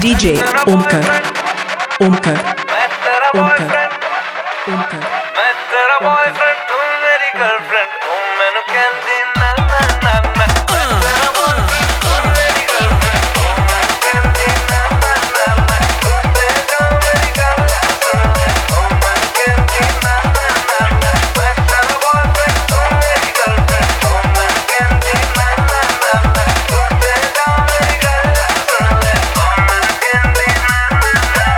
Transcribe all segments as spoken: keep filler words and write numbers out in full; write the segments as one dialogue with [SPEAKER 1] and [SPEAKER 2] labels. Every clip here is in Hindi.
[SPEAKER 1] डीजे ओमकार ओमकार ओमकार ओमकार
[SPEAKER 2] मैं तेरा बॉयफ्रेंड तू मेरी गर्लफ्रेंड तू मैनू कहंदी ना ना ना ना तेरा बॉयफ्रेंड तू मेरी गर्लफ्रेंड तू मैनू कहंदी ना ना ना ना तेरा मेरी गर्लफ्रेंड तू मैनू कहंदी ना ना ना ना मैं तेरा बॉयफ्रेंड तू मेरी गर्लफ्रेंड तू मैनू कहंदी ना ना ना ना तेरा मेरी गर्लफ्रेंड तू मैनू कहंदी ना ना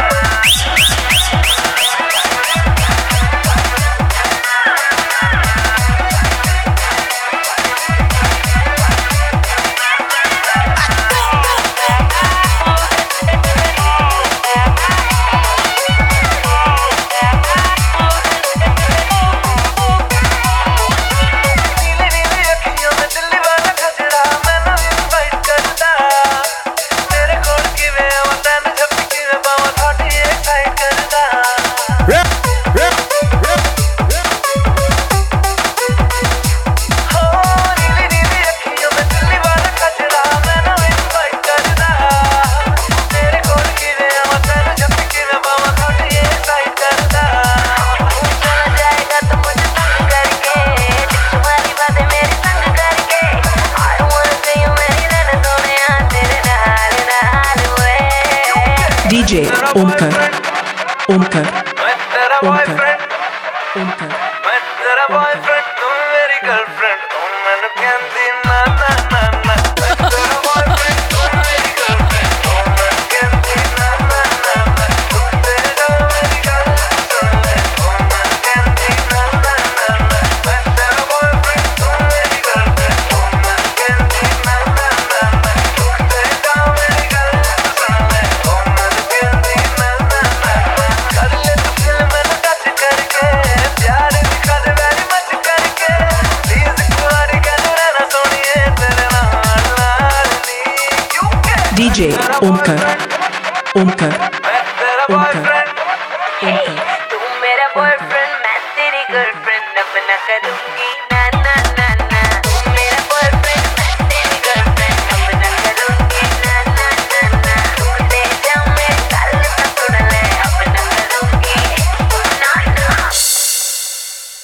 [SPEAKER 1] डीजे ओमकार ओमकार
[SPEAKER 2] मैं तेरा बॉयफ्रेंड
[SPEAKER 1] ओमकार
[SPEAKER 2] मैं तेरा बॉयफ्रेंड तू मेरी गर्लफ्रेंड तू मैनू कहंदी ना ना ना ना मैं तेरा बॉयफ्रेंड तू मेरी गर्लफ्रेंड तू मैनू कहंदी ना ना ना ना तेरा मेरी गर्लफ्रेंड तू मैनू कहंदी ना ना ना ना मैं तेरा बॉयफ्रेंड तू मेरी गर्लफ्रेंड तू मैनू कहंदी ना ना ना ना तेरा मेरी गर्लफ्रेंड तू मैनू कहंदी ना ना ना कर ले तू दिल मैनू टच करके प्यार दिखा दे वेरी मच करके प्लीज एक बार कहना रहना सोनिए तेरे नाल नाल नी क्यों के
[SPEAKER 1] डीजे ओमकार ओमकार
[SPEAKER 2] मैं तेरा बॉयफ्रेंड
[SPEAKER 1] ओमकार
[SPEAKER 3] तू मेरा बॉयफ्रेंड मैं तेरी गर्लफ्रेंड अब ना करूंगी ना